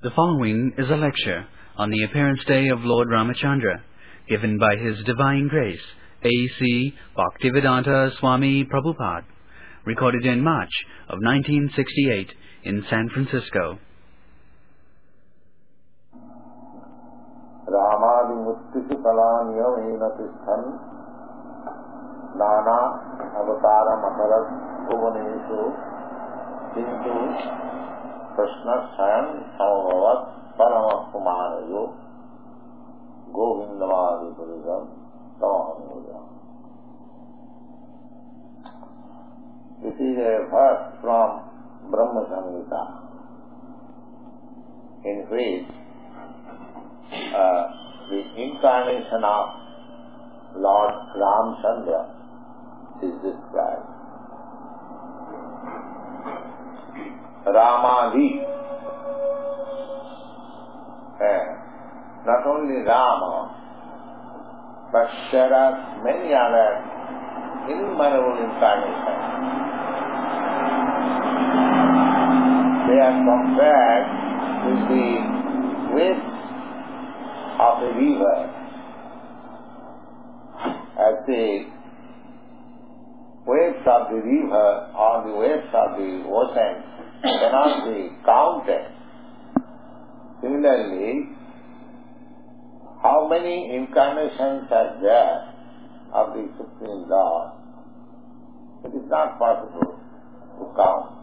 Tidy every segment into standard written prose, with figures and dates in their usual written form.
The following is a lecture on the appearance day of Lord Ramachandra, given by His Divine Grace, A.C. Bhaktivedanta Swami Prabhupada, recorded in March of 1968 in San Francisco. Ramadi Muttisu Kalaniyamena Tisthan Nana Avatara Matarat Bhuvaneshu Kintu Krishna Swayam Samabhavat Parama Kumarayo Govindavadi Purisam Tamaham. This is a verse from Brahma Samhita, in which the incarnation of Lord Ramchandra is described. Ramadi, not only Rama, but there are many other innumerable incarnations. They are compared with the waves of a river. As the waves of the river or the waves of the ocean cannot be counted. Similarly, how many incarnations are there of the Supreme Lord? It is not possible to count.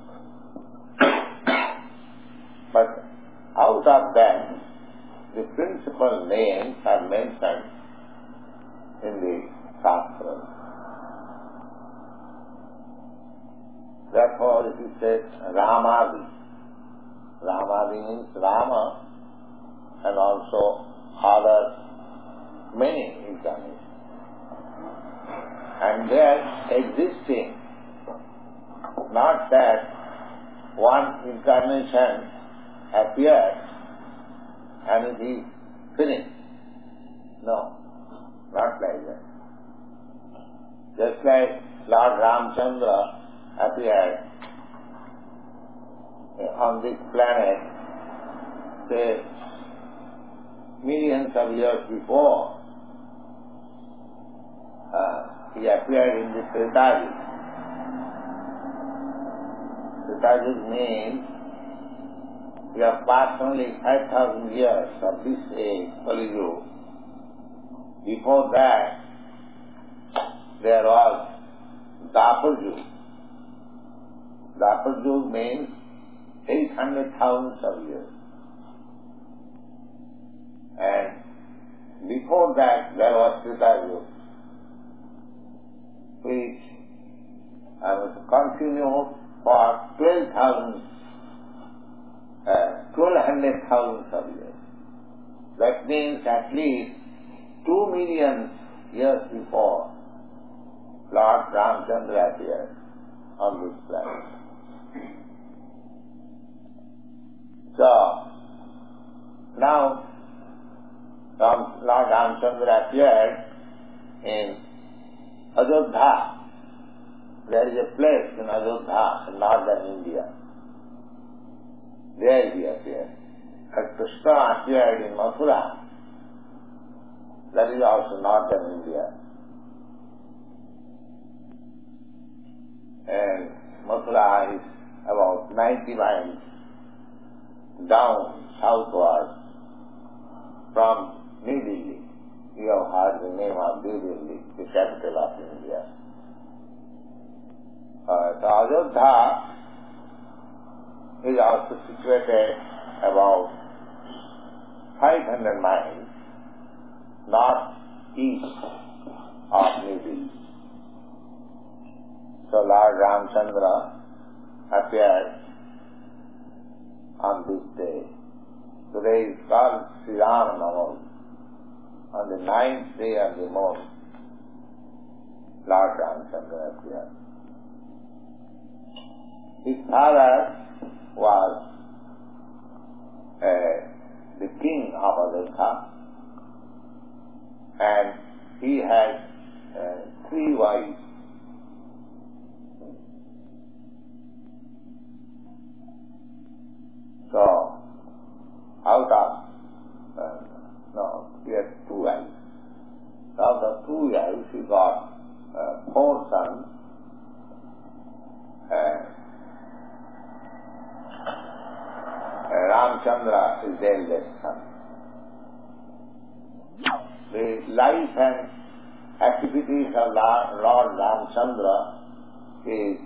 But out of them, the principal names are mentioned in the Shastras. Therefore, it is said Ramadi. Ramadi means Rama and also other many incarnations. And they are existing, not that one incarnation appears and it is finished. No, not like that. Just like Lord Ramchandra appeared on this planet, say, millions of years before, he appeared in the Treta Yuga. Treta Yuga means we have passed only 5,000 years of this age, Kali Yuga. Before that, there was Dapur Yuga. Dapur Yuga means 800,000 of years. And before that, there was Treta Yuga, which was continued for 1200,000 of years. That means at least 2 million years before Lord Ramchandra appeared on this planet. So, now Lord Ramchandra appeared in Ajodha. There is a place in Ajodha, in northern India. There he appeared. And Krishna appeared in Mathura. That is also northern India. And Mathura is about 90 miles down southward from New Delhi. You have heard the name of New Delhi, the capital of India. So Ajodha is also situated about 500 miles northeast of New Delhi. So Lord Ramchandra appeared on this day. Today is called Sri Ram Navami. On the 9th day of the month, Lord Ramchandra appeared. His father was the king of Ajodha, and he had 3 wives. So, Ramchandra is the eldest son. The life and activities of Lord Ramchandra is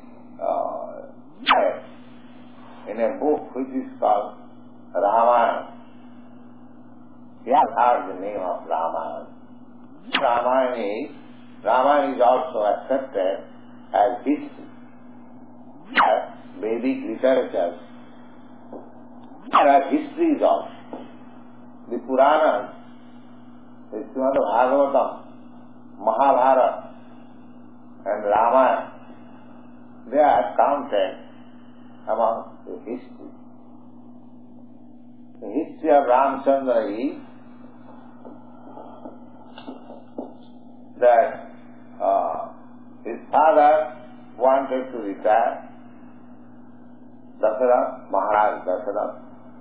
in a book which is called Ramayana. You have heard the name of Ramayana. Ramayana is also accepted as history. As Vedic literatures, there are histories also. The Puranas, the Srimad Bhagavatam, Mahabharata and Ramayana, they are counted among the history. The history of Ramchandra is that his father wanted to retire, Dasarath, Maharaj Dasarath,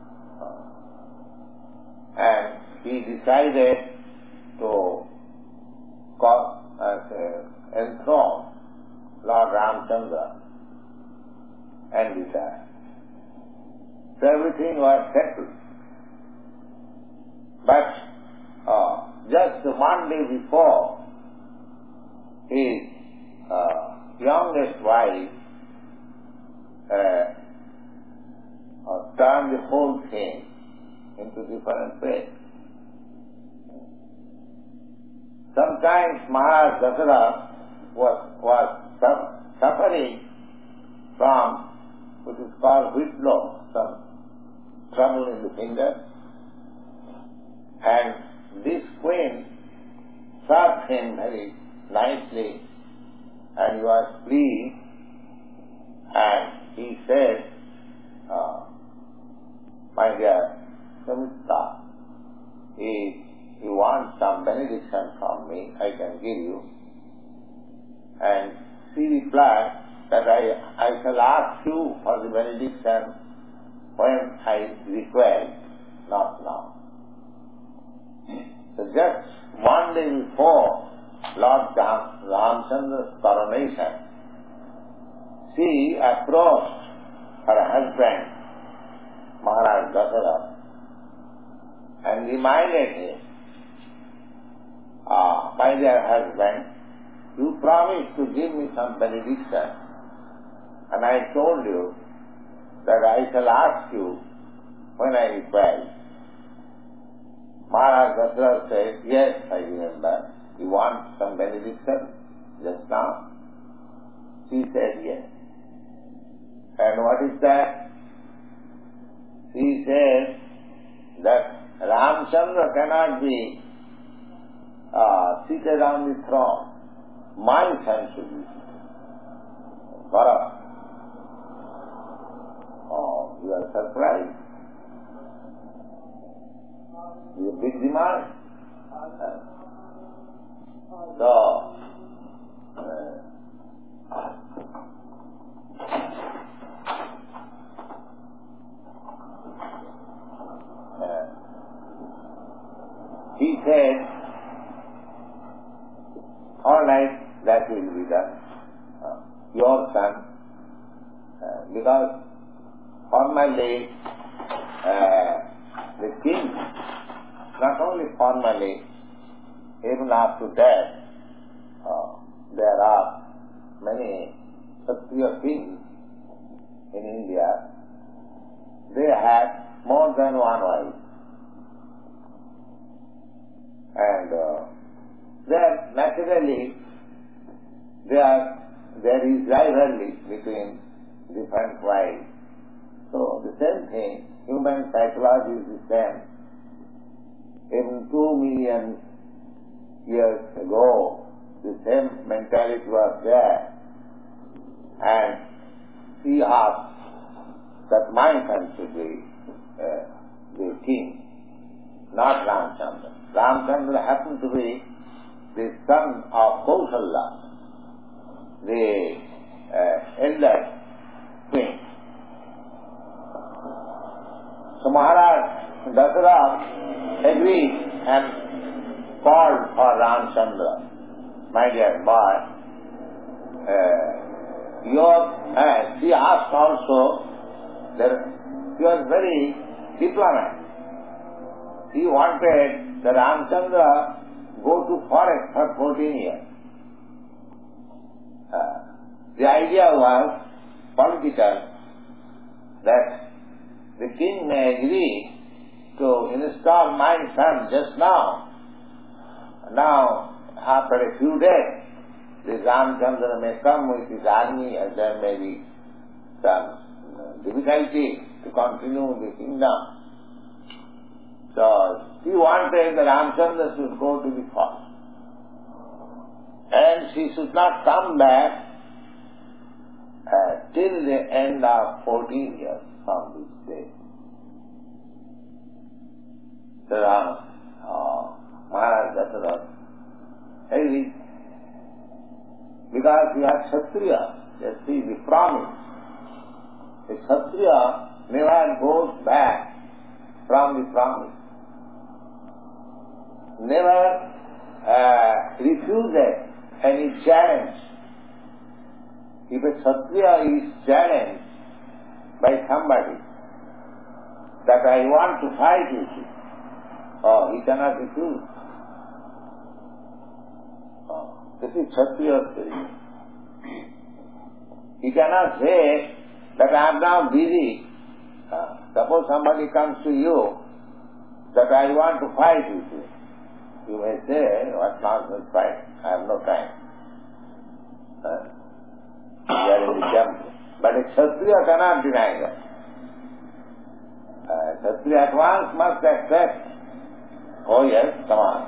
and he decided to enthrone Lord Ramchandra and retire. So everything was settled. But just 1 day before, his youngest wife turned the whole thing into different ways. Sometimes Maharaj Dasarath was suffering from what is called whitlow, some trouble in the finger, and this queen served him very nicely, and he was pleased, and he said, my dear Sumitra, if you want some benediction from me, I can give you. And she replied that I shall ask you for the benediction when I require, not now. So just 1 day before Lord Ramchandra's coronation, she approached her husband, Maharaj Dasarath, and reminded him, my dear husband, you promised to give me some benediction, and I told you that I shall ask you when I require. Maharaj Dasarath said, yes, I remember. You want some benediction just now? She said, yes. And what is that? She said that Ramchandra cannot be seated on the throne. My son should be seated. Bharat. Oh, you are surprised. It's a big demand. So, he said, all right, that will be done. Your son, because formally the king, not only formally, even after that, there are many Kshatriya kings in India. They had more than one wife. And there naturally there is rivalry between different wives. So the same thing, human psychology is the same. Even 2 million years ago, the same mentality was there. And he asked that my son should be the king, not Ramchandra. Ramchandra happened to be the son of Kausalya, the elder queen. So Maharaj Dasarath agreed and called for Ramchandra. My dear boy, she asked also, she was very diplomat. He wanted that Ramchandra go to forest for 14 years. The idea was political, that the king may agree to install my son just now. Now, after a few days, this Ramchandra may come with his army and there may be some difficulty to continue the kingdom. So, he wanted that Ramchandra should go to the forest. And she should not come back till the end of 14 years from this day. So Maharaj Dasharatha agreed. Because you are Kshatriya, you see the promise. The Kshatriya never goes back from the promise. Never refuses any challenge. If a Kshatriya is challenged by somebody that I want to fight with you, he cannot refuse. This is Kshatriya's spirit. He cannot say that I am now busy. Suppose somebody comes to you that I want to fight with you. You may say, what nonsense fight? I have no time. We are in the temple. But a Kshatriya cannot deny that. Kshatriya at once must accept, oh yes, come on.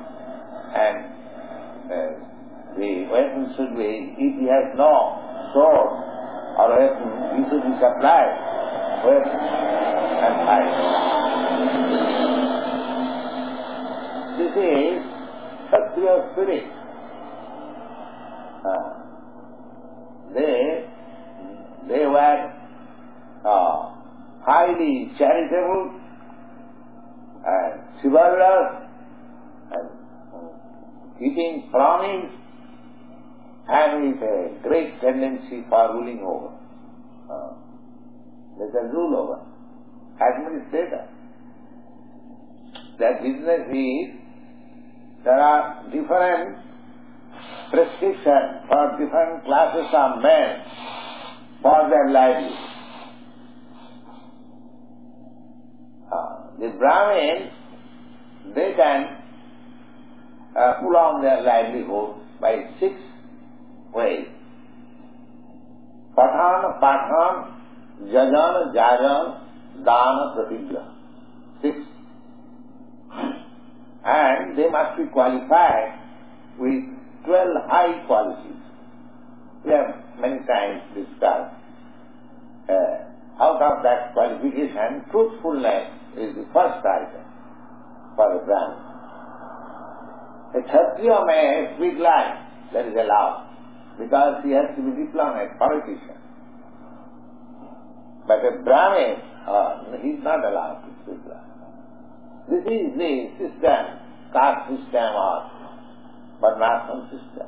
And the weapon should be, if he has no sword or weapon, he should be supplied weapon and fight. This is Kshatriya spirit. They were highly charitable and chivalrous and keeping promise and with a great tendency for ruling over. They can rule over. Administrator. Their business is, there are different prescriptions for different classes of men for their livelihood. The Brahmins, they can pull on their livelihood by 6 ways. Pathan, Jajan, Jajan, Dana, Pratigya. 6. And they must be qualified with 12 high qualities. We have many times discussed. Out of that qualification, truthfulness is the first item for a Brahmin. A Kshatriya may speak lies, that is allowed, because he has to be diplomat, politician. But a Brahmin, he is not allowed to speak lies. This is the system, caste system or Varnashram system.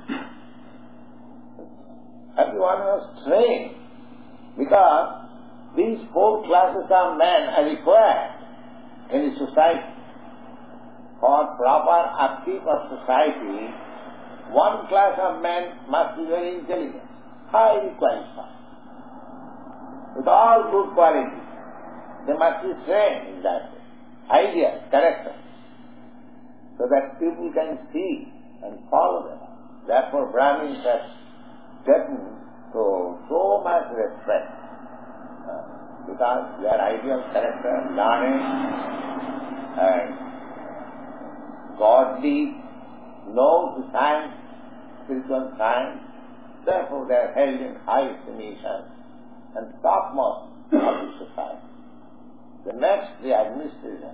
Everyone was trained because these 4 classes of men are required in the society. For proper upkeep of society, one class of men must be very intelligent, highly qualified, with all good qualities. They must be trained in that way. Ideas, character, so that people can see and follow them. Therefore, Brahmins have gotten to so much respect because their ideal character, learning and godly, know the science, spiritual science. Therefore, they are held in high estimation and topmost of the society. The next, the administrator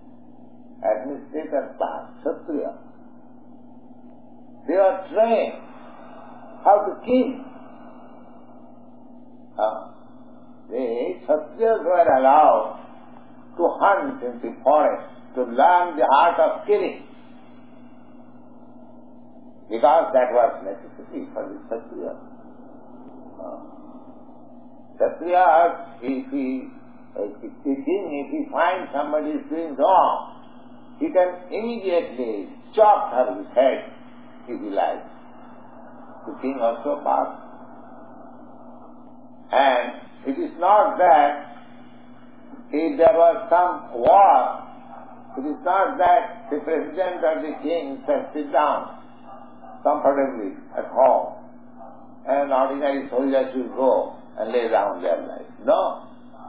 class, Kshatriya. They are trained how to kill. The Kshatriyas were allowed to hunt in the forest, to learn the art of killing, because that was necessary for the Kshatriya. Kshatriya, if he The king, if he finds somebody is doing wrong, he can immediately chop her his head if he likes. The king also passed. And it is not that if there was some war, it is not that the president or the king can sit down comfortably at home and ordinary soldiers will go and lay down their lives. No.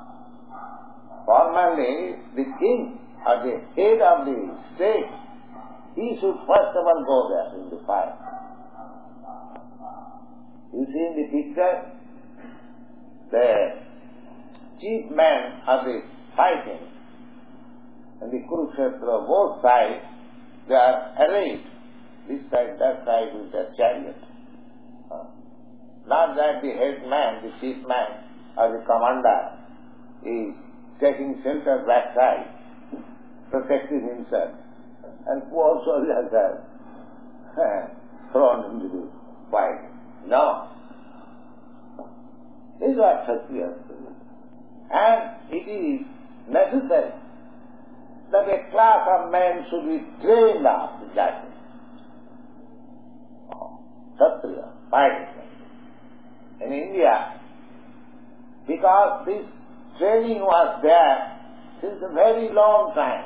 Formally, the king or the head of the state, he should first of all go there in the fight. You see in the picture, the chief men of the fighting in the Kurukshetra, both sides, they are arrayed, this side, that side with their chariot. Not that the head man, the chief man, or the commander is taking shelter backside, protecting himself, and poor soldiers are thrown into the fight. No. These are Kshatriyas. And it is necessary that a class of men should be trained up in that way. Kshatriya, fighting. In India, because this training was there since a very long time.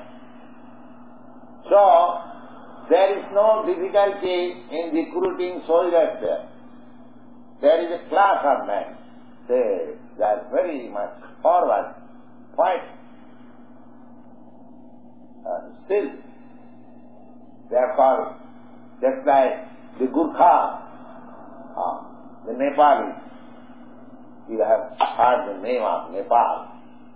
So, there is no difficulty in recruiting soldiers there. There is a class of men. They are very much forward, fighting. Still, they are called just like the Gurkha, the Nepalis. You have heard the name of Nepal.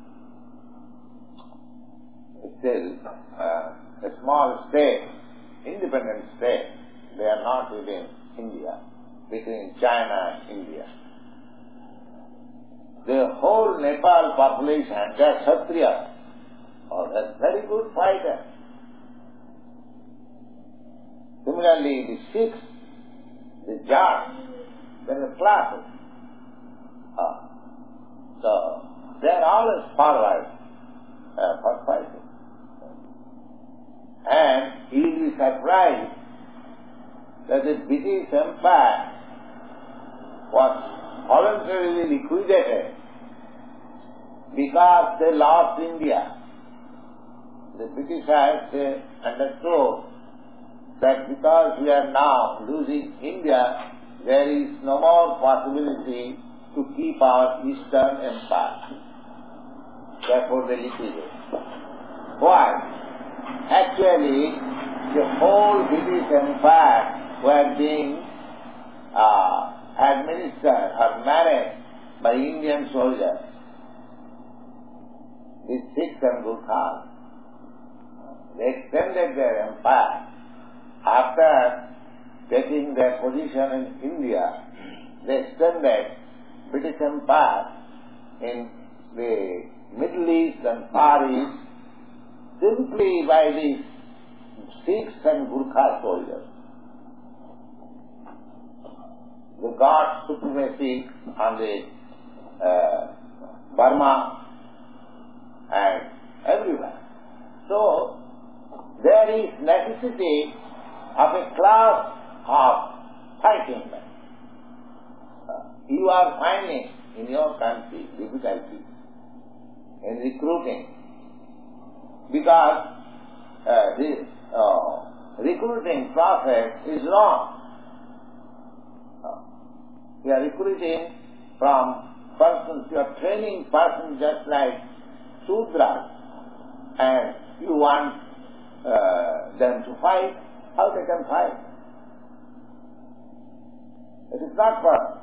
It's still a small state, independent state. They are not within India, between China and India. The whole Nepal population, they are Kshatriyas. Oh, they are very good fighters. Similarly, the Sikhs, the Jats, they are classes. So, they are always forward for fighting. And he will be surprised that the British Empire was voluntarily liquidated because they lost India. The Britishers, they understood that because we are now losing India, there is no more possibility to keep our Eastern Empire. Therefore they liquidated. Why? Actually, the whole British Empire were being administered or managed by Indian soldiers, the Sikhs and Gurkhas. They extended their empire. After taking their position in India, they extended British Empire in the Middle East and Far East simply by these Sikhs and Gurkha soldiers. They got supremacy on the Burma and everywhere. So, there is necessity of a class of fighting men. You are finding in your country difficulty in recruiting because the recruiting process is wrong. You are recruiting from persons, you are training persons just like Sudras, and you want them to fight. How they can fight? It is not possible.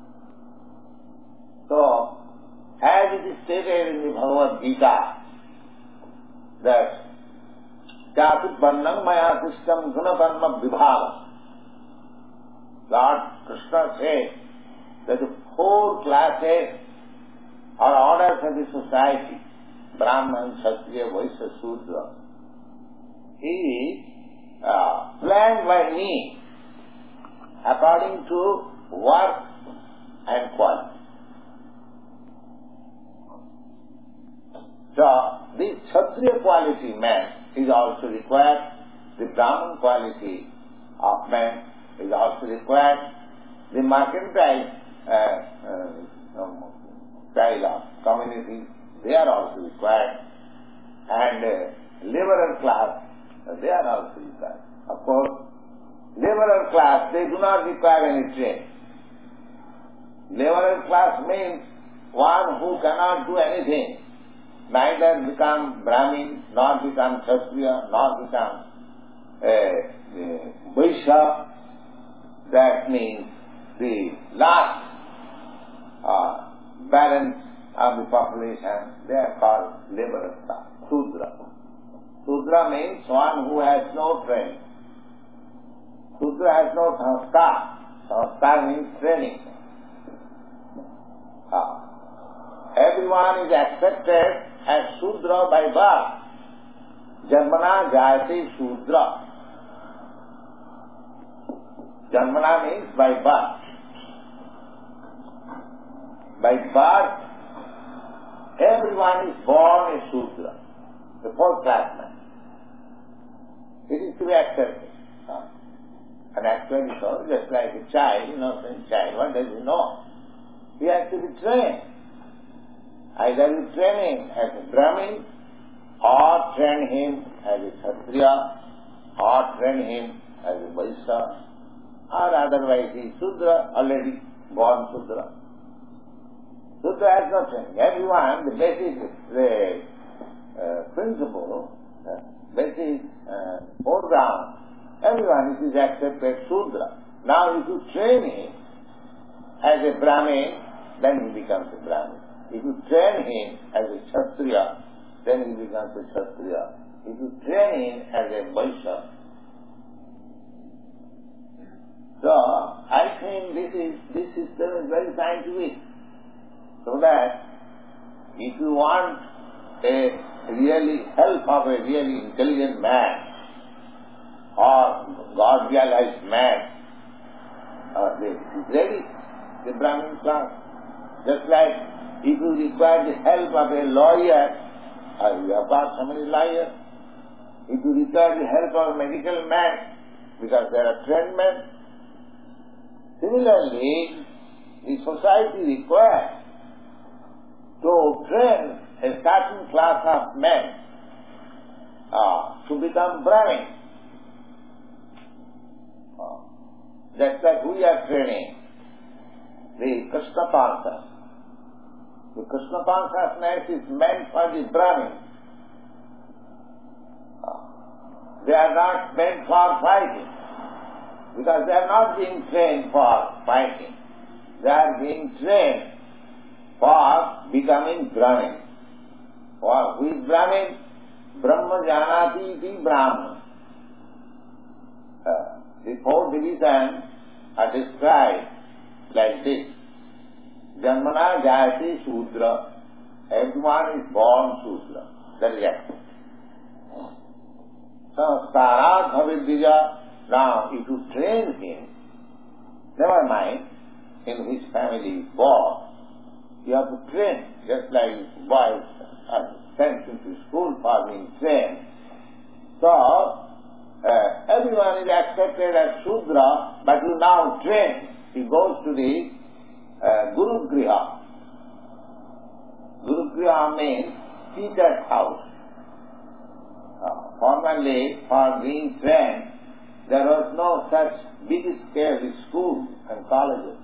So, as it is stated in the Bhagavad Gita, that Chapit Varnam Maya Krishtam Gunakarma Vibhava. Lord Krishna says that the 4 classes or orders of the society, Brahman, Kshatriya, Vaishya, Sudra, is planned by me according to work and quality. So, this Kshatriya quality man is also required, the Brahman quality of man is also required, the mercantile style of community, they are also required, and laborer class, they are also required. Of course, laborer class, they do not require any training. Laborer class means one who cannot do anything, neither become Brahmin, nor become Kshatriya, nor become Vaishya. That means the last balance of the population, they are called laborer class, Shudra. Shudra means one who has no training. Shudra has no sanskar. Sanskar means training. Everyone is accepted as Shudra by birth. Janmana jayate Shudra. Janmana means by birth. By birth, everyone is born a Shudra, a fourth-class man. It is to be accepted. And actually so, just like a child, innocent child, what does he know? He has to be trained. Either you train him as a Brahmin, or train him as a Kshatriya, or train him as a Vaishya, or otherwise he is Shudra, already born Shudra. Shudra has no training. Everyone, the basic principle, basic foreground, everyone is accepted Shudra. Now if you train him as a Brahmin, then he becomes a Brahmin. If you train him as a Kshatriya, then he becomes a Kshatriya. If you train him as a Vaishya. So, I think this system is very scientific. So that if you want a really help of a really intelligent man, or God-realized man, the Brahmin class. Just like if you require the help of a lawyer, you have got so many lawyers. If you require the help of a medical man, because there are trained men. Similarly, the society requires to train a certain class of men to become Brahmin. Just like we are training the Krishna Pansas. The Krishna Pansas is meant for the Brahmin. They are not meant for fighting, because they are not being trained for fighting. They are being trained for becoming Brahmin. For who is Brahmin? Brahma janati iti Brahman. The four divisions are described like this. Janmana jayati Shudra. Everyone is born Shudra. That is it. Sanskarat bhavidvija. Now, if you train him, never mind in which family he is born, you have to train, just like boys are sent into school for being trained. So, everyone is accepted as Shudra, but you now train. He goes to the Guru Griha. Guru Griha means teacher's house. Formerly, for being trained, there was no such big-scale schools and colleges.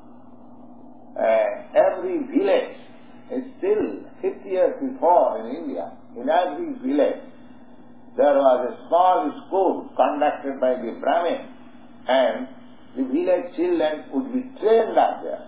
Every village, is still 50 years before in India, in every village, there was a small school conducted by the Brahmin, and the village children would be trained up there.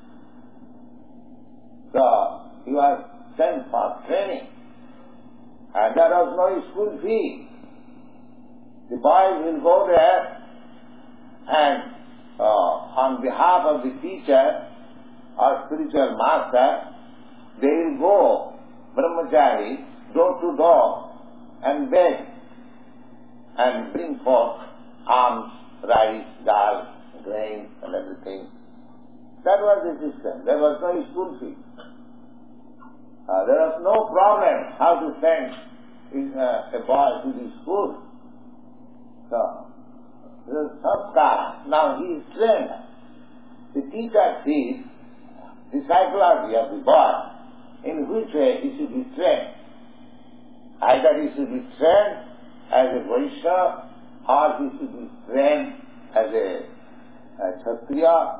So, he was sent for training, and there was no school fee. The boys will go there, and on behalf of the teacher or spiritual master, they will go, brahmachari, door to door, and beg, and bring forth alms, rice, dal, grain, and everything. That was the system. There was no school fee. There was no problem how to send a boy to the school. So, the sanskara, now he is trained. The teacher sees the psychology of the boy, in which way he should be trained. Either he should be trained as a Vaishya, or he should be trained as a Kshatriya.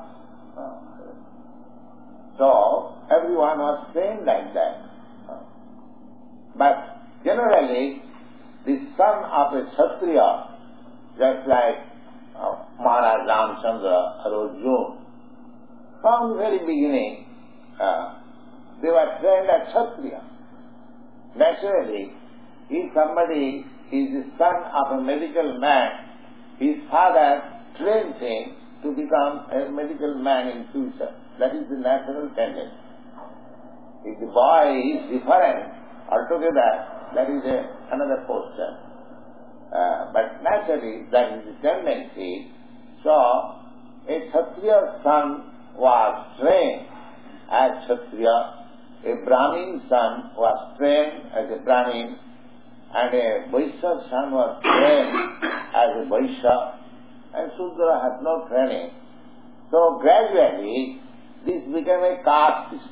So, everyone was trained like that. But generally, the son of a Kshatriya, just like Maharaj Ramchandra or Arjuna, from the very beginning, they were trained as Kshatriya. Naturally, if somebody is the son of a medical man, his father trains him to become a medical man in future. That is the natural tendency. If the boy is different altogether, that is another question. But naturally, that is the tendency. So, a Kshatriya son was trained as Kshatriya, a Brahmin son was trained as a Brahmin, and a Vaishya son was trained as a Vaishya, and Shudra had no training. So gradually, this became a caste system.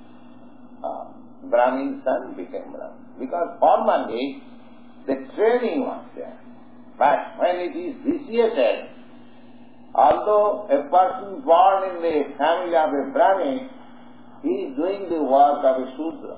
Brahmin son became Brahmin. Because formerly, the training was there. But when it is vitiated, although a person born in the family of a Brahmin, he is doing the work of a Shudra.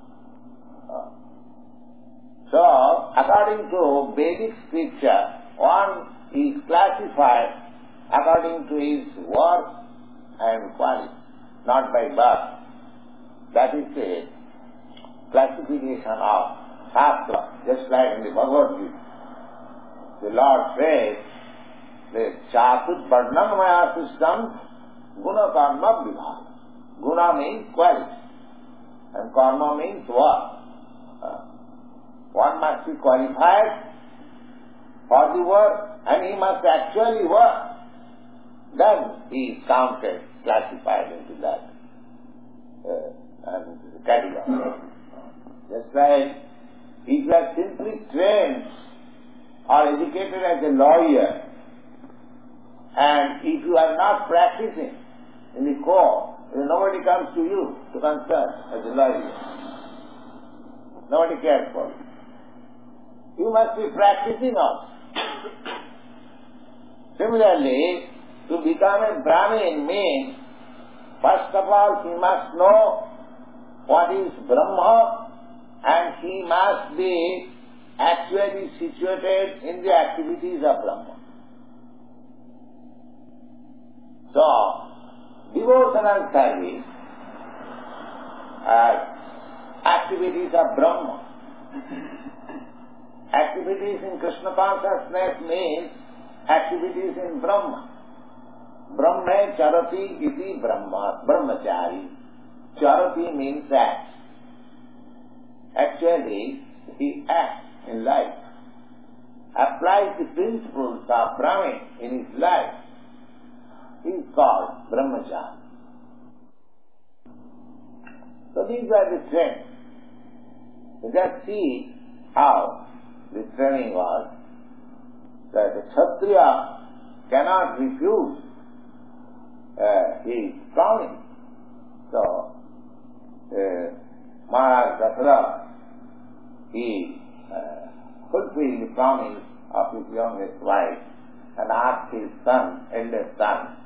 So, according to Vedic scripture, one is classified according to his work and quality, not by birth. That is the classification of Shastra, just like in the Bhagavad Gita. The Lord says, the Chatur Varnam Maya system, Guna Karma Vibhaga. Guna means quality, and Karma means work. One must be qualified for the work, and he must actually work. Then he is counted, classified into that category. Just like if you are simply trained or educated as a lawyer, and if you are not practicing in the court, nobody comes to you to consult as a lawyer. Nobody cares for you. You must be practicing also. Similarly, to become a Brahmin means, first of all, he must know what is Brahma, and he must be actually situated in the activities of Brahma. So, devotional service activities of Brahma. Activities in Krishna consciousness means activities in Brahma. Brahma charati iti Brahma, brahmachari. Charati means act. Actually, he acts in life, applies the principles of Brahman in his life. He is called brahmachari. So these are the trends. You just see how the training was that a Kshatriya cannot refuse his promise. So, Maharaj Dasharatha, he fulfilled the promise of his youngest wife and asked his son, eldest son,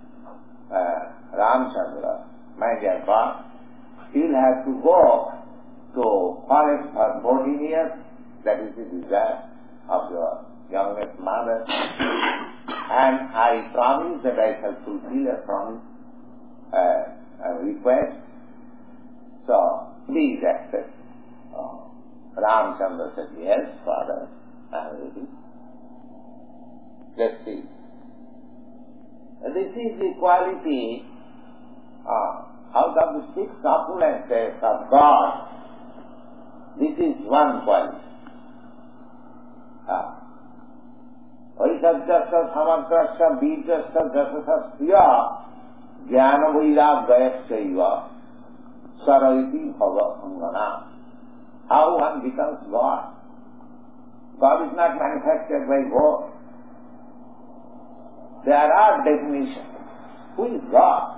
Ramchandra, my dear boy, he will have to go to forest for 14 years. That is the desire of your youngest mother. And I promise that I shall fulfill a promise, a request. So, please accept. Ramchandra said, yes, father, I am ready. Let's see. This is the quality out of the 6 opulences of God. This is one quality. Vaisajyasya samagrasya bijasya jasasya jnana vairagyasya. Sarayati Bhava Angana. How one becomes God. God is not manufactured by God. There are definitions. Who is God?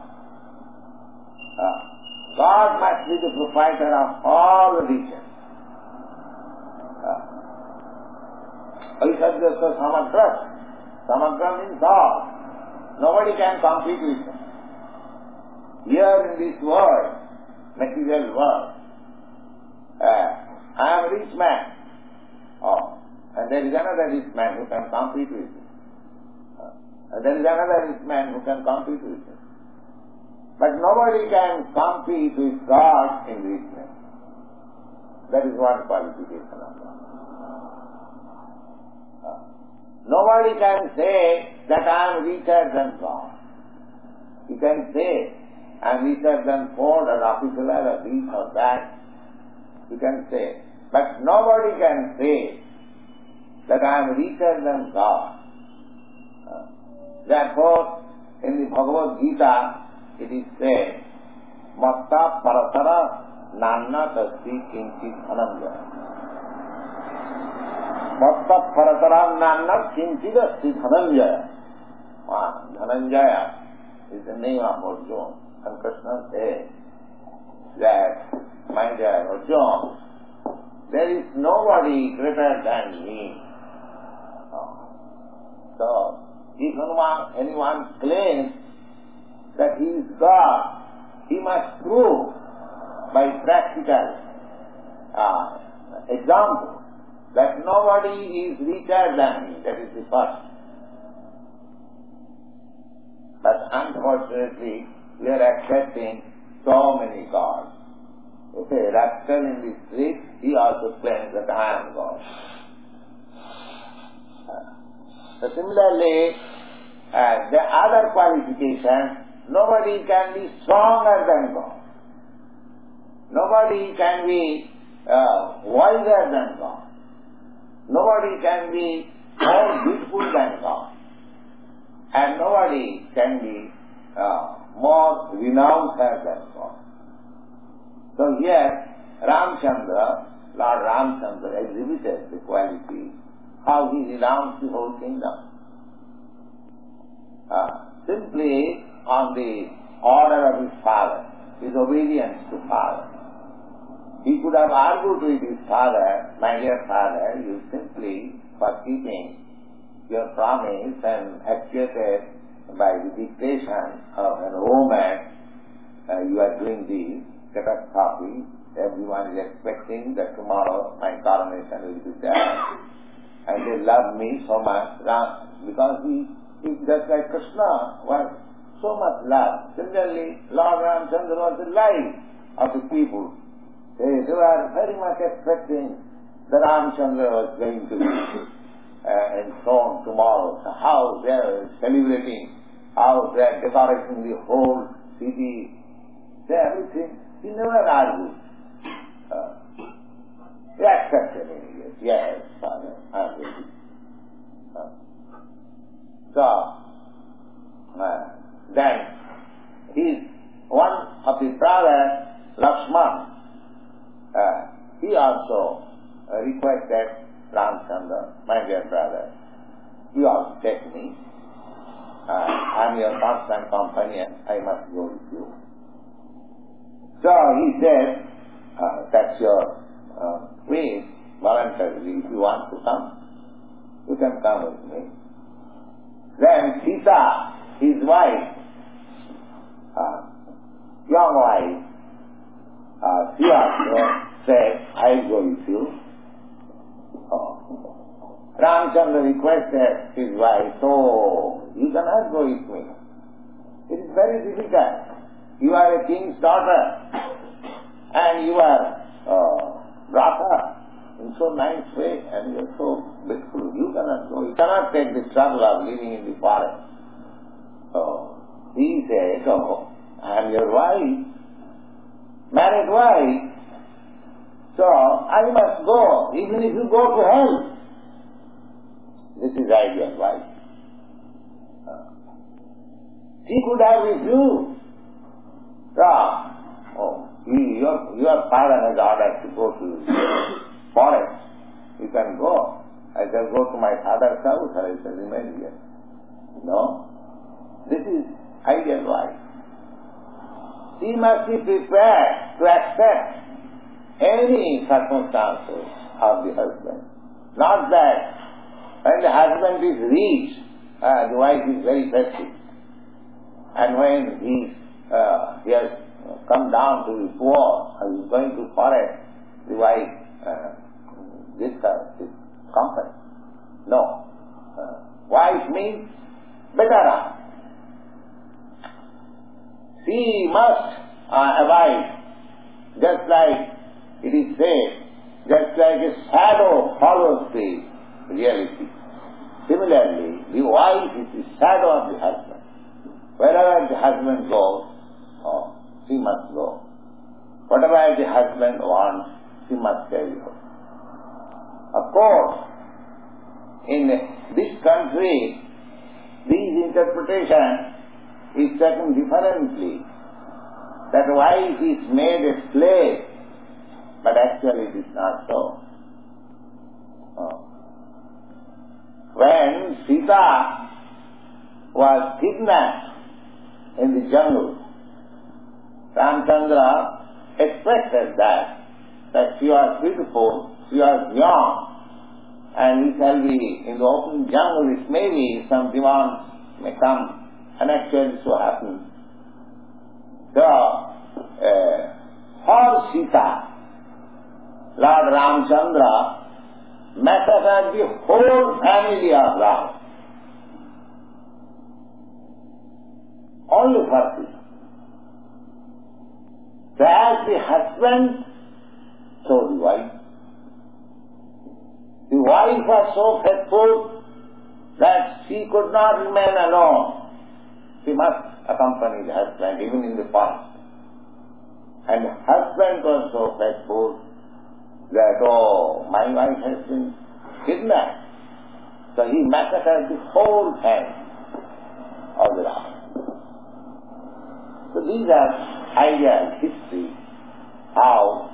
God must be the proprietor of all regions. Aishadhyasya Samagra. Samagra means all. Nobody can compete with him. Here in this world, material world, I am a rich man. And there is another rich man who can compete with him. And there is another rich man who can compete with him. But nobody can compete with God in richness. That is one qualification of God. Nobody can say that I am richer than God. You can say, I am richer than Ford or Rockefeller or this or that. You can say. But nobody can say that I am richer than God. Therefore, in the Bhagavad Gita, it is said, Matta Paratara Nanna Tasti Kinchit Dhananjaya. Matta Paratara Nanna Kinchit Asti Dhananjaya. Dhananjaya is the name of Arjuna. And Krishna says that, my dear Arjuna, there is nobody greater than me. So, if anyone claims that he is God, he must prove by practical example that nobody is richer than me. That is the first. But unfortunately, we are accepting so many gods. Okay, rascal in the street, he also claims that I am God. So similarly, the other qualification, nobody can be stronger than God. Nobody can be wiser than God. Nobody can be more beautiful than God. And nobody can be more renowned than God. So here, Ramchandra, Lord Ramchandra exhibited the quality how he renounced the whole kingdom. Simply on the order of his father, his obedience to father. He could have argued with his father, my dear father, you simply, for keeping your promise and actuated by the dictation of an woman, you are doing this catastrophe. Everyone is expecting that tomorrow my coronation will be there. And they love me so much because he just like Krishna was so much loved. Similarly, Lord Ramchandra was the life of the people. They were very much expecting that Ramchandra was going to be enthroned tomorrow. So how they are celebrating, how they are decorating the whole city, everything. He never argued. He accepted it. Yes, Father, I am ready. Then one of the brothers, Lakshman, he also requested Ramchandra, my dear brother, you also take me. I am your constant companion, I must go with you. So he said, that's your wish, voluntarily, if you want to come, you can come with me. Then Sita, his wife, young wife, she also said, I'll go with you. Ramchandra requested his wife, so you cannot go with me. It is very difficult. You are a king's daughter and you are brought up in so nice way and you are so beautiful. You cannot go. You cannot take the trouble of living in the forest. So he said, oh, I am your wife, married wife, so I must go, even if you go to hell. This is ideal wife. She could have refused. Your father has ordered to go to forest. You can go. I shall go to my father's house or I shall remain here. No. This is ideal wife. She must be prepared to accept any circumstances of the husband. Not that when the husband is rich, the wife is very festive. And when he has come down to be poor, or he is going to forest, the wife gives her his company. No. Wife means better off. She must abide, just like it is said, just like a shadow follows the reality. Similarly, the wife is the shadow of the husband. Wherever the husband goes, she must go. Whatever the husband wants, she must carry out. Of course, in this country, this interpretation is taken differently. That wife is made a slave, but actually it is not so. When Sita was kidnapped in the jungle, Ramchandra expected that she was beautiful, she was young, and he shall be in the open jungle, it may be some demands may come, and actually so happened. So, for Sita, Lord Ramchandra massacred the whole family of Ram. Only for Sita. So as the husband, so the wife. The wife was so faithful that she could not remain alone. She must accompany the husband even in the forest. And the husband was so faithful that, my wife has been kidnapped. So he massacred the whole family of the Ram. So these are ideal history how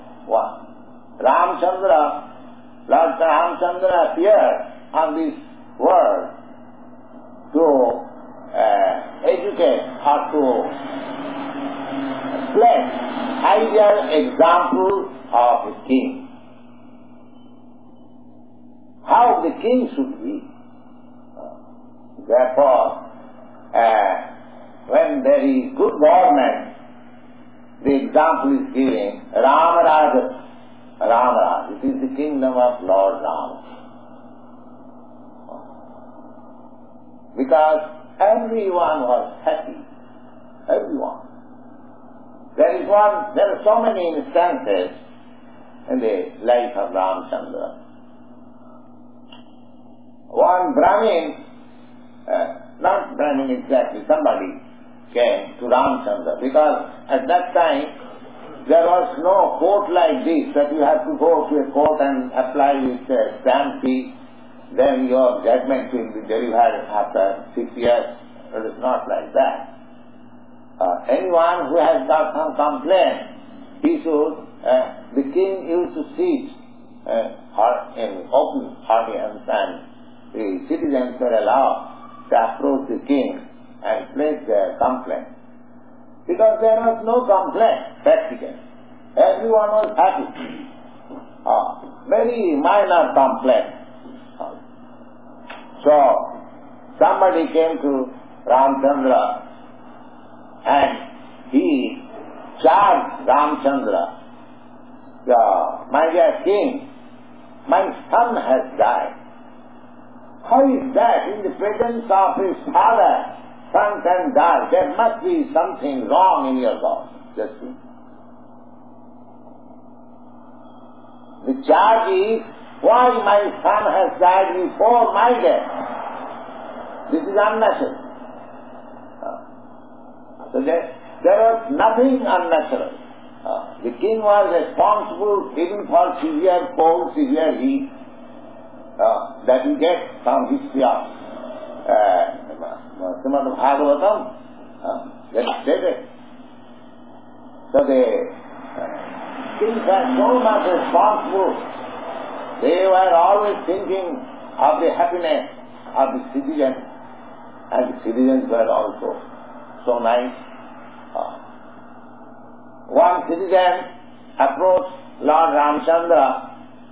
Lord Ramchandra appeared on this world to educate or to place ideal example of a king. How the king should be. Therefore, when there is good government, the example is given Ramaraj. It is the kingdom of Lord Ram. Because everyone was happy. Everyone. There are so many instances in the life of Ramchandra. One Brahmin, not Brahmin exactly, somebody came to Ramchandra because at that time there was no court like this that you have to go to a court and apply with a stamp fee, then your judgment will be delivered after 6 years. It is not like that. Anyone who has got some complaint, the king used to sit in open audience and the citizens were allowed to approach the king and place their complaint. Because there was no complaint, practically. Everyone was happy. Very minor complaint. So, somebody came to Ramchandra and he charged Ramchandra, my dear king, my son has died. How is that? In the presence of his father, son can die. There must be something wrong in your God. Just see. The charge is, why my son has died before my death? This is unnatural. So there was nothing unnatural. The king was responsible even for severe cold, severe heat that we get from history of Srimad Bhagavatam. That is stated. So the Kings were so much responsible. They were always thinking of the happiness of the citizens, and the citizens were also so nice. One citizen approached Lord Ramchandra,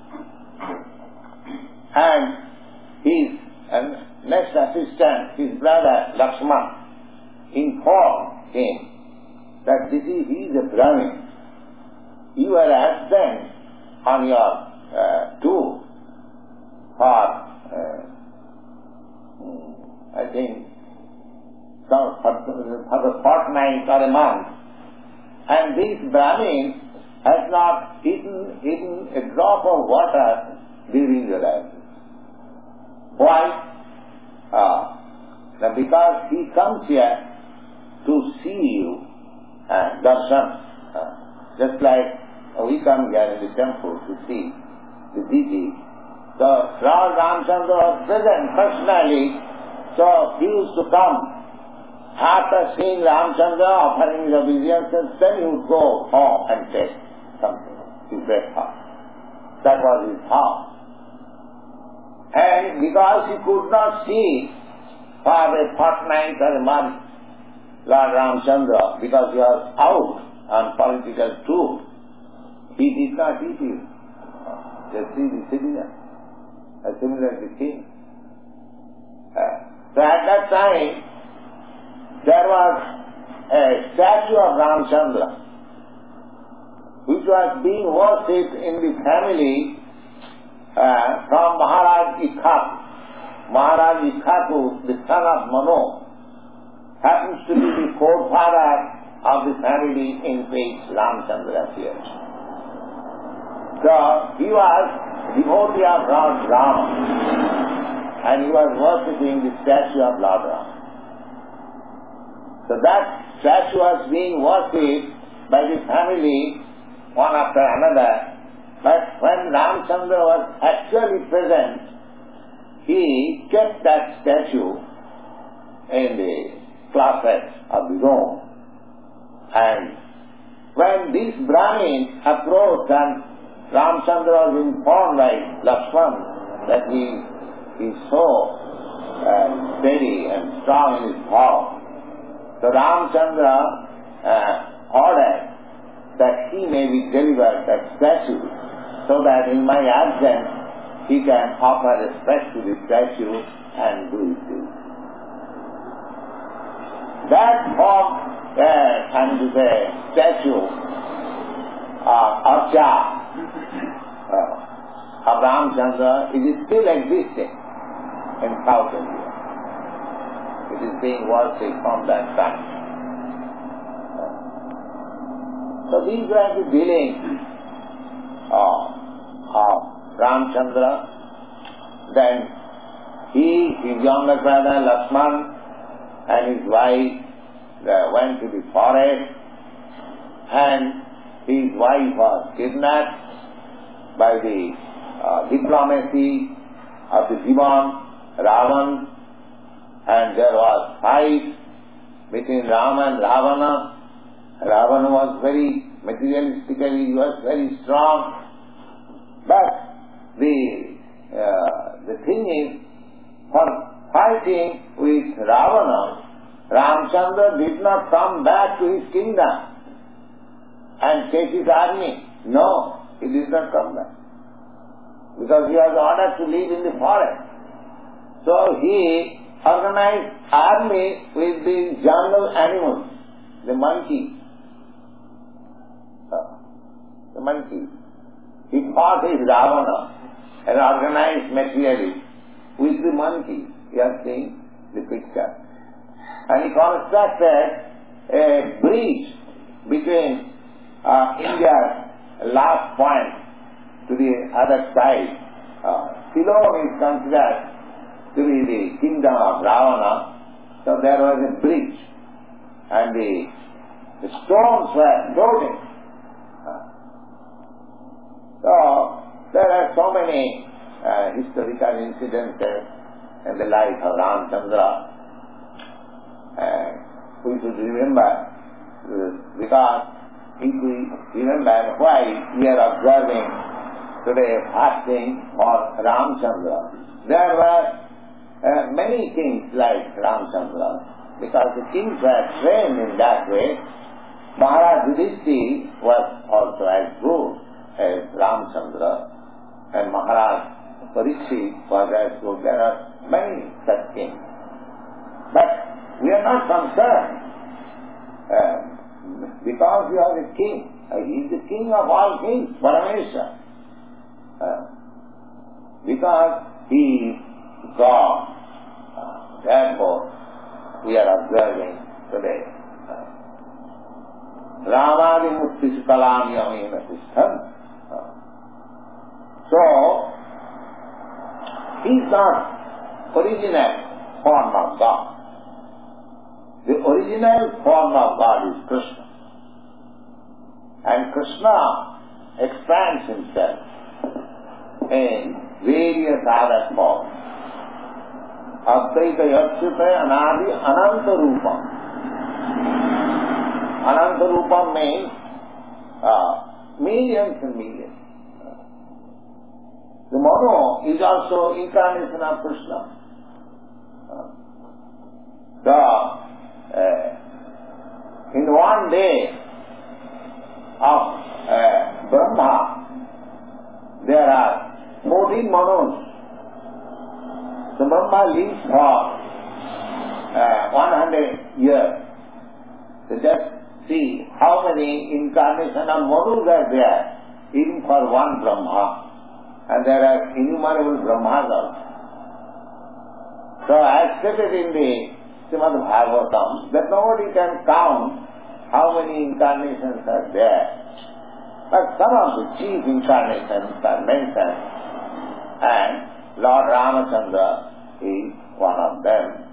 and his next assistant, his brother Lakshman, informed him that he is a Brahmin. You are absent on your tour for, I think, for the fortnight or a month, and this Brahmin has not eaten a drop of water during your absence. Why? Because he comes here to see you, darshan, just like we come here in the temple to see the deity. So Lord Ramchandra was present personally, so he used to come. After seeing Ramchandra offering his obeisances, then he would go home and take something, his breakfast. That was his house. And because he could not see for a fortnight or a month Lord Ramchandra, because he was out on political tour, he did not eat him. Just see the citizen, similarly king. So at that time, there was a statue of Ramchandra which was being worshipped in the family from Maharaj Ikhaku. Maharaj Ikhaku, the son of Mano, happens to be the forefather of the family in which Ramchandra appeared. So he was devotee of Lord Rama, and he was worshipping the statue of Lord Rama. So that statue was being worshipped by the family one after another. But when Ramchandra was actually present, he kept that statue in the closet of the room. And when this Brahmin approached and Ramchandra was informed by Lakshman that he is so steady and strong in his vow, so Ramchandra ordered that he may be delivered that statue, so that in my absence he can offer respect to the statue and do his duty. That form, and the statue of Ramchandra, it is still existing in South India. It is being worshipped from that time. So these were the dealings of Ramchandra. Then his younger brother Lakshman and his wife went to the forest, and his wife was kidnapped by the diplomacy of the demon Ravan, and there was fight between Rama and Ravana. Ravana was very materialistically, he was very strong. But the thing is, for fighting with Ravana, Ramchandra did not come back to his kingdom and take his army. No, he did not come back, because he was ordered to live in the forest. So he organized army with the jungle animals, the monkey. The monkey. He fought with Ravana and organized materially with the monkey. You have seen the picture. And he constructed a bridge between India's last point to the other side. Ceylon is considered to be the kingdom of Ravana. So there was a bridge, and the stones were floating. So there are so many historical incidents in the life of Ramchandra. We should remember, because if we remember why we are observing today fasting for Ramchandra, there were many kings like Ramchandra, because the kings were trained in that way. Maharaj Yudhishthira was also as good as Ramchandra, and Maharaj Parikshit was as good. There are many such kings. But we are not concerned because you are the king. He is the king of all kings, Parameshwar. Because he is God. Therefore, we are observing today. Ramadi Mukti Sukalam Yamena Tistham. So, he is not original form of God. The original form of God is Krishna. And Krishna expands himself in various other forms. Advaita Yachyuta Anadi Ananta Rupam. Ananta Rupam means millions and millions. The Mono is also incarnation of Krishna. In one day of Brahma, there are 14 Manos. The Brahma lives for 100 years. So just see how many incarnations of Manus are there, even for one Brahma. And there are innumerable Brahmas also. So as stated in the Srimad Bhagavatam, that nobody can count how many incarnations are there. But some of the chief incarnations are mentioned, and Lord Ramachandra is one of them.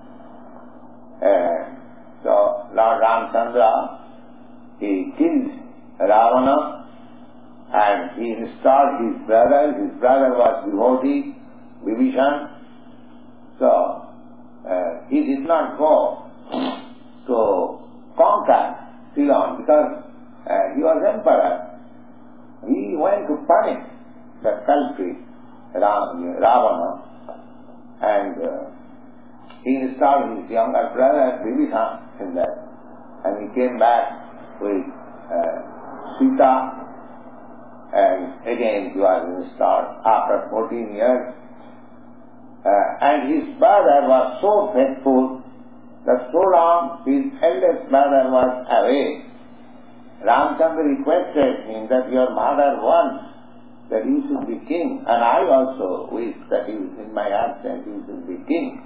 So Lord Ramachandra, he killed Ravana, and he installed his brother. His brother was devotee, Vibhishan. So he did not go to conquer Ceylon because he was emperor. He went to punish the culprit, Ravana, and he installed his younger brother Vibhishan in that. And he came back with Sita, and again he was installed after 14 years. And his brother was so faithful that so long his eldest brother was away, Ramchandra requested him that your mother wants that you should be king, and I also wish that in my absence you should be king.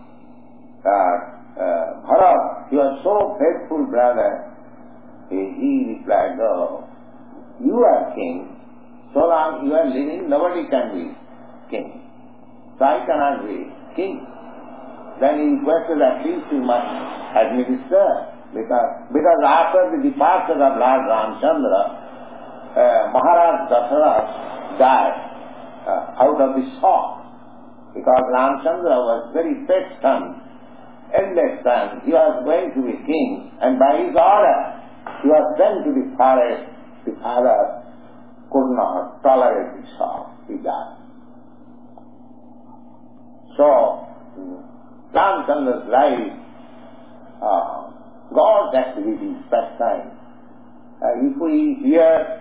Bharat, your so faithful brother, he replied, no, you are king. So long you are living, nobody can be king. So I cannot be king. Then he requested at least you must administer, because after the departure of Lord Ramchandra, Maharaj Dasarath died out of the shock, because Ramchandra was very pet son, eldest son. He was going to be king, and by his order he was sent to the forest. The father could not tolerate the shock. He died. So, Ramchandra's life, God's activities, pastime. If we hear,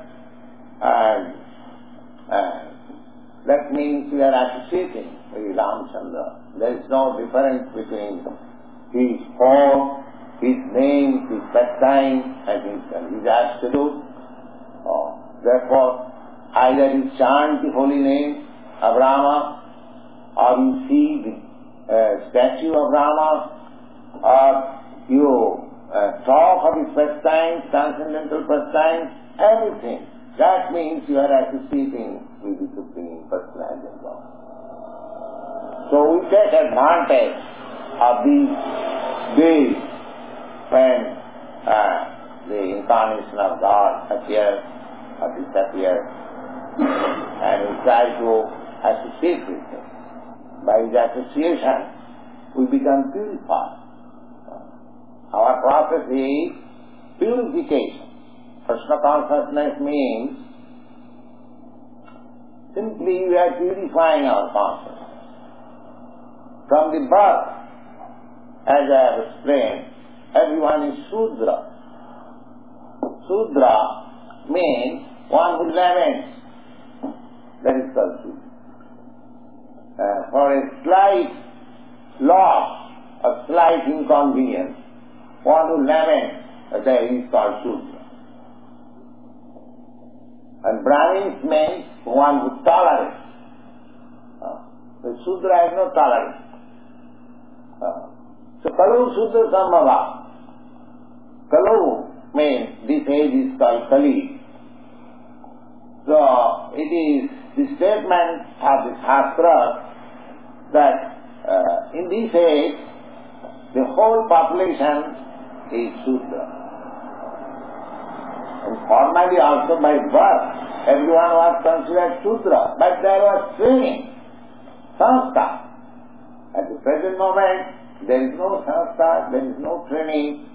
that means we are associating with Ramchandra. There is no difference between his form, his name, his pastime, and his absolute. Therefore, either you chant the holy name of Rama, or you see the statue of Rama, or you talk of his pastimes, transcendental pastimes, everything. That means you are associating with the Supreme Personality of God. So we take advantage of these days when the incarnation of God appears or disappears, and we try to associate with him. By his association, we become purified. Our process is purification. Krishna consciousness means simply we are purifying our consciousness. From the birth, as I have explained, everyone is Sudra. Sudra means one who laments. That is called Sudra. For a slight loss, a slight inconvenience, one who laments, that is called Sudra. And Brahmins means one who tolerates. The Sudra has no tolerance. So Kalau Sudra Sambhava. Kalau means this age is called Kali. So it is the statement of the Shastra that in this age the whole population is Sudra. And formally also by birth everyone was considered Sudra, but there was training, sanskar. At the present moment there is no sanskar, there is no training.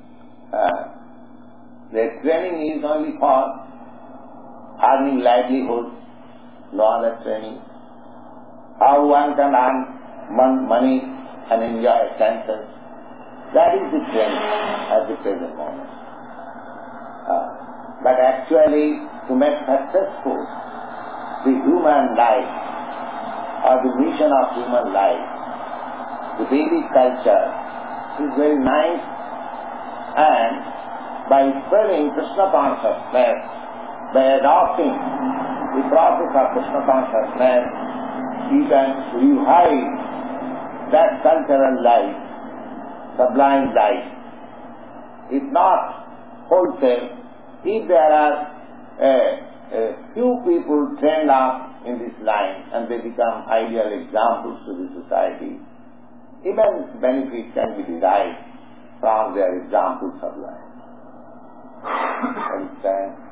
The training is only for earning livelihood, no other training. How one can earn money and enjoy senses, that is the training at the present moment. But actually, to make successful the human life or the mission of human life, the Vedic culture is very nice, and by spreading Krishna consciousness, by adopting the process of Krishna consciousness, you can revive that cultural life, sublime life. If not wholesale, if there are a few people trained up in this line and they become ideal examples to the society, immense benefit can be derived from their examples of life. Understand?